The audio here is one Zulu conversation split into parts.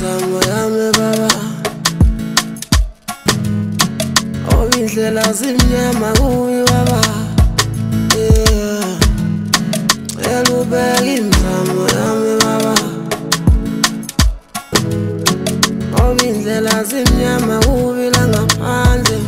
imizamo yami baba indlela zimnyama kuyi baba elubeka imizamo yami baba indlela zimnyama kubi la ngaphandle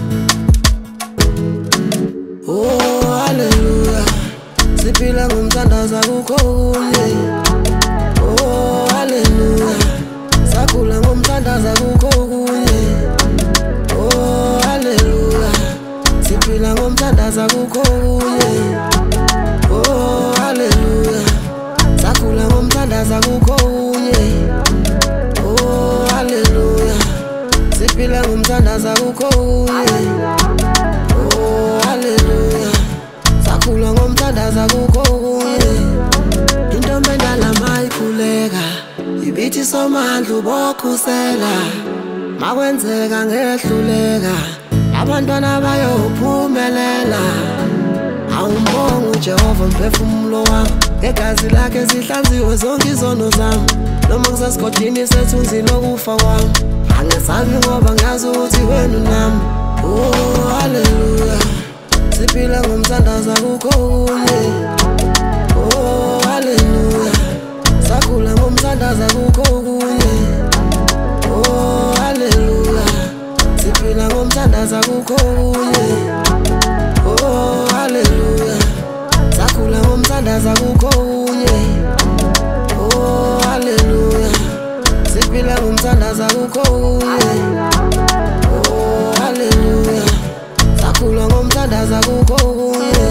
oh haleluya siphila ngomthandaza kukho kunye oh haleluya sakhula ngomthandaza kukho kunye oh haleluya siphila ngomthandaza kukho kunye oh haleluya sakhula ngomthandaza kukho kunye oh haleluya siphila ngomthandaza kukho kunye oh haleluya sakhula ngomthandaza kukho kunye intombi endala mayikhuleka ibithi somandla ubokhusela makwenzeka ngehluleka abantwana bayophumelela awumbonga uJehova mphefumulo wami ngegazi lakhe zihlanziwe zonke izono zami noma kusesigodini sethunzi lokufa kwami angesabi ngoba ngazi ukuthi wena nami oh haleluya siphila ngomthandaza kukho kunye oh haleluya sakhula ngomthandaza kukho kunye oh haleluya siphila ngomthandaza kukho kunye oh haleluya sakhula ngomthandaza kukho kunye oh haleluya siphila ngomthandaza kukho kunye oh haleluya sakhula ngomthandaza kukho kunye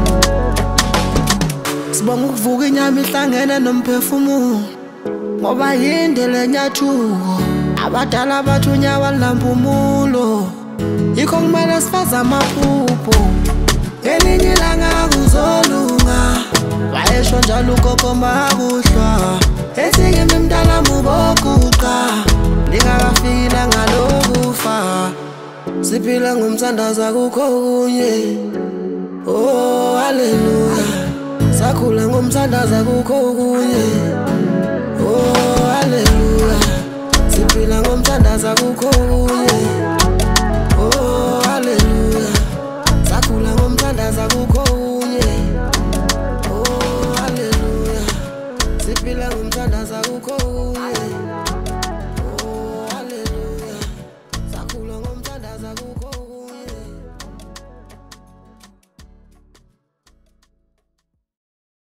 sibonga ukuvuka inyama ihlangene nomphefumulo ngoba yindele nyathuko abadala bathunya walampumulo yikho kumele sifaze amaphupho elinye ilanga kuzolunga wayesho njalo ugogo makuhlwa ethi mdala mubokuqa lingakafiki ilanga lokufa siphila ngomthandaza kukho kunye oh haleluya sakhula ngomthandaza kukho kunye oh haleluya siphila ngomthandaza kukho kunye